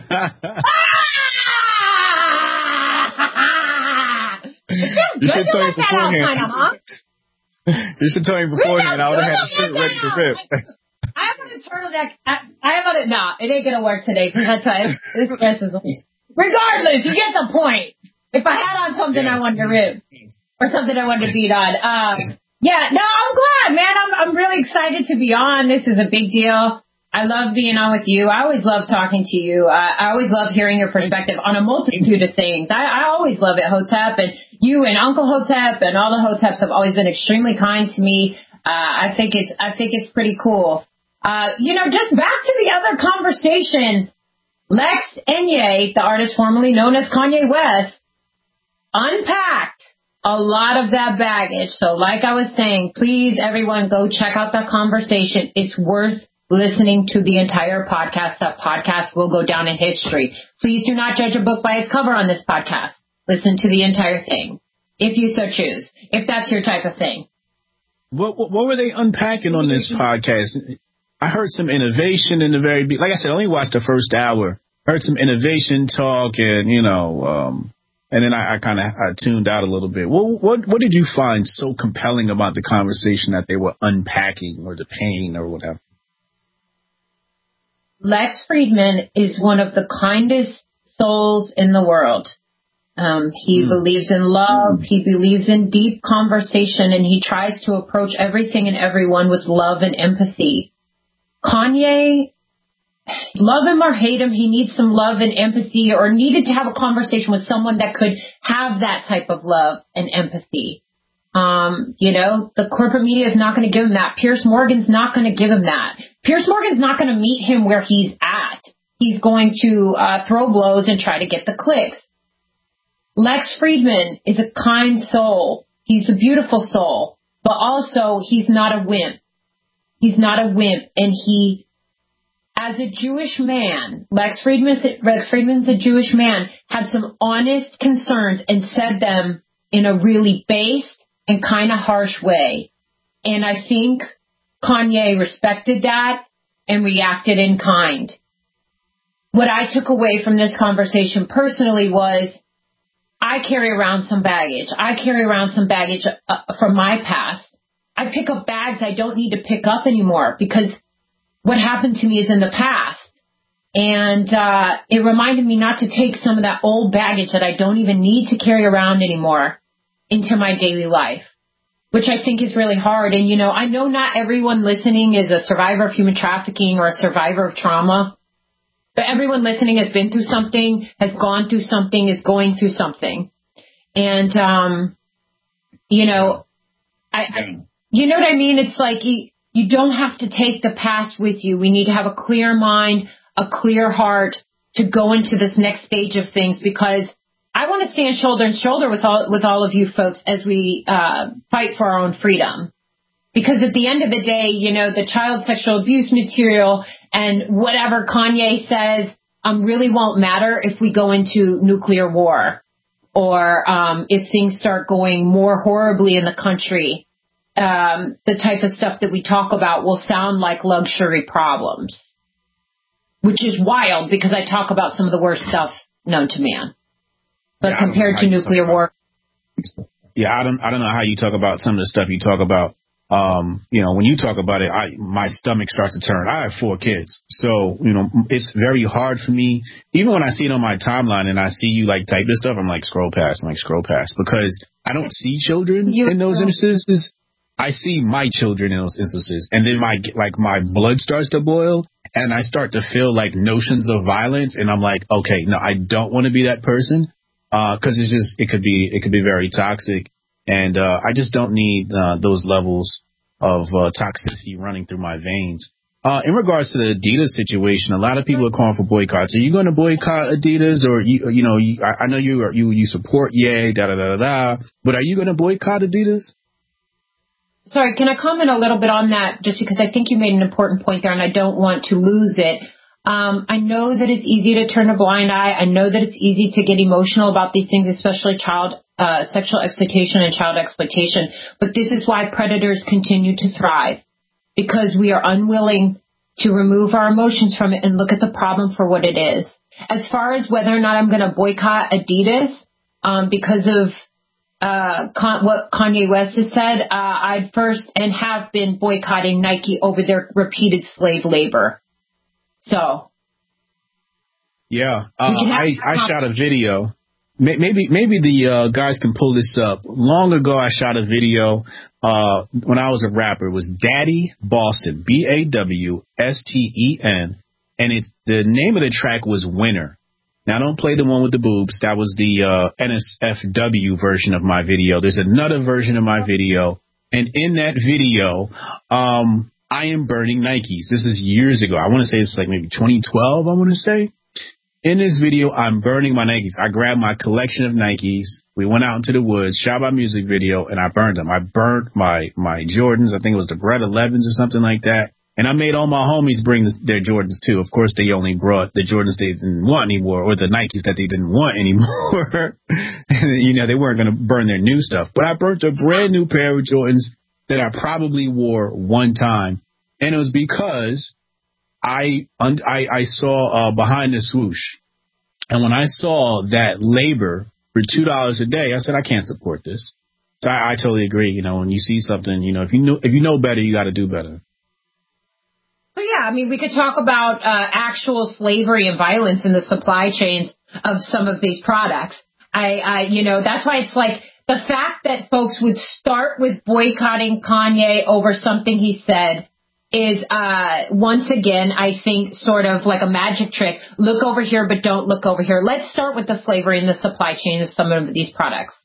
You should tell me beforehand. You should tell me beforehand. I would have had the shirt ready to rip. I have on a turtleneck. I have on it. Nah, it ain't gonna work today because that's why this stresses me. Regardless, you get the point. If I had on something I wanted to rip. Or something I wanted to beat on. I'm glad, man. I'm really excited to be on. This is a big deal. I love being on with you. I always love talking to you. I always love hearing your perspective on a multitude of things. I always love it, Hotep, and you and Uncle Hotep and all the Hoteps have always been extremely kind to me. I think it's pretty cool. Just back to the other conversation. Lex Enye, the artist formerly known as Kanye West, unpacked a lot of that baggage. So like I was saying, please, everyone, go check out that conversation. It's worth listening to the entire podcast. That podcast will go down in history. Please do not judge a book by its cover on this podcast. Listen to the entire thing, if you so choose, if that's your type of thing. What were they unpacking on this podcast? I heard some innovation in the very beginning. Like I said, I only watched the first hour. Heard some innovation talk and, and then I kind of tuned out a little bit. What did you find so compelling about the conversation that they were unpacking or the pain or whatever? Lex Fridman is one of the kindest souls in the world. He believes in love. He believes in deep conversation, and he tries to approach everything and everyone with love and empathy. Kanye, love him or hate him, he needs some love and empathy, or needed to have a conversation with someone that could have that type of love and empathy. The corporate media is not going to give him that. Piers Morgan's not going to give him that. Piers Morgan's not going to meet him where he's at. He's going to throw blows and try to get the clicks. Lex Fridman is a kind soul. He's a beautiful soul, but also he's not a wimp. He's not a wimp, and he, as a Jewish man, Lex Fridman's a Jewish man, had some honest concerns and said them in a really based and kind of harsh way. And I think Kanye respected that and reacted in kind. What I took away from this conversation personally was I carry around some baggage. I carry around some baggage from my past. I pick up bags I don't need to pick up anymore because what happened to me is in the past. And it reminded me not to take some of that old baggage that I don't even need to carry around anymore into my daily life, which I think is really hard. And, I know not everyone listening is a survivor of human trafficking or a survivor of trauma, but everyone listening has been through something, has gone through something, is going through something. And, you know what I mean? It's like you don't have to take the past with you. We need to have a clear mind, a clear heart to go into this next stage of things, because I want to stand shoulder to shoulder with all of you folks as we fight for our own freedom. Because at the end of the day, the child sexual abuse material and whatever Kanye says really won't matter if we go into nuclear war or if things start going more horribly in the country. The type of stuff that we talk about will sound like luxury problems, which is wild because I talk about some of the worst stuff known to man. But compared to nuclear war. Yeah, I don't know how you talk about some of the stuff you talk about. When you talk about it, my stomach starts to turn. I have 4 kids. So, it's very hard for me. Even when I see it on my timeline and I see you like type this stuff, I'm like, scroll past, because I don't see children in those instances. I see my children in those instances. And then my blood starts to boil and I start to feel like notions of violence. And I'm like, okay, no, I don't want to be that person. Cause it could be very toxic. And, I just don't need, those levels of, toxicity running through my veins. In regards to the Adidas situation, a lot of people are calling for boycotts. Are you going to boycott Adidas, or I know you support Ye, but are you going to boycott Adidas? Sorry, can I comment a little bit on that? Just because I think you made an important point there, and I don't want to lose it. I know that it's easy to turn a blind eye. I know that it's easy to get emotional about these things, especially child sexual exploitation and child exploitation. But this is why predators continue to thrive, because we are unwilling to remove our emotions from it and look at the problem for what it is. As far as whether or not I'm going to boycott Adidas because of what Kanye West has said, I'd first and have been boycotting Nike over their repeated slave labor. So, yeah, I shot a video. Maybe the guys can pull this up. Long ago, I shot a video when I was a rapper. It was Daddy Boston, BAWSTEN, and the name of the track was Winner. Now, don't play the one with the boobs. That was the NSFW version of my video. There's another version of my video, and in that video, I am burning Nikes. This is years ago. I want to say it's like maybe 2012, I want to say. In this video, I'm burning my Nikes. I grabbed my collection of Nikes. We went out into the woods, shot my music video, and I burned them. I burnt my Jordans. I think it was the Bred 11s or something like that. And I made all my homies bring their Jordans, too. Of course, they only brought the Jordans they didn't want anymore, or the Nikes that they didn't want anymore. They weren't going to burn their new stuff. But I burnt a brand new pair of Jordans that I probably wore one time. And it was because I saw Behind the Swoosh. And when I saw that labor for $2 a day, I said, I can't support this. So I totally agree. When you see something, if you know better, you got to do better. So, yeah, we could talk about actual slavery and violence in the supply chains of some of these products. That's why it's like the fact that folks would start with boycotting Kanye over something he said is, once again, I think sort of like a magic trick. Look over here, but don't look over here. Let's start with the slavery in the supply chain of some of these products.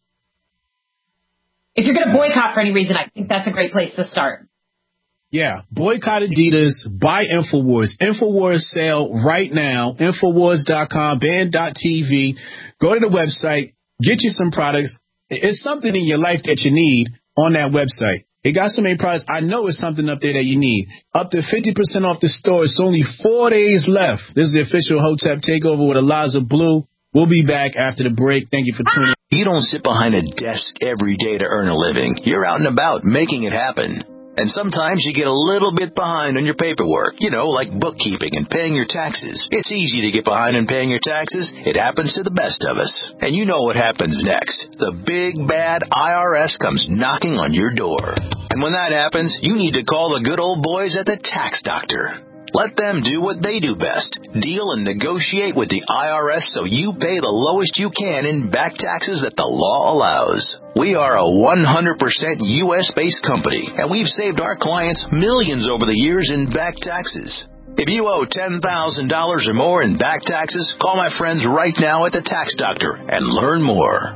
If you're going to boycott for any reason, I think that's a great place to start. Yeah, boycott Adidas, buy InfoWars. InfoWars sale right now, Infowars.com, band.tv. Go to the website, get you some products. It's something in your life that you need on that website. It got so many products. I know it's something up there that you need. Up to 50% off the store. It's only 4 days left. This is the official Hotep Takeover with Eliza Blue. We'll be back after the break. Thank you for tuning in. You don't sit behind a desk every day to earn a living. You're out and about making it happen. And sometimes you get a little bit behind on your paperwork, like bookkeeping and paying your taxes. It's easy to get behind in paying your taxes. It happens to the best of us. And you know what happens next. The big, bad IRS comes knocking on your door. And when that happens, you need to call the good old boys at the Tax Doctor. Let them do what they do best. Deal and negotiate with the IRS so you pay the lowest you can in back taxes that the law allows. We are a 100% U.S.-based company, and we've saved our clients millions over the years in back taxes. If you owe $10,000 or more in back taxes, call my friends right now at the Tax Doctor and learn more.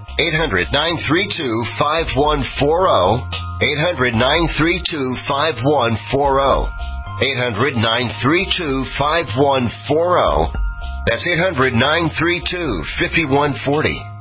800-932-5140. 800-932-5140. 800-932-5140. That's 800-932-5140.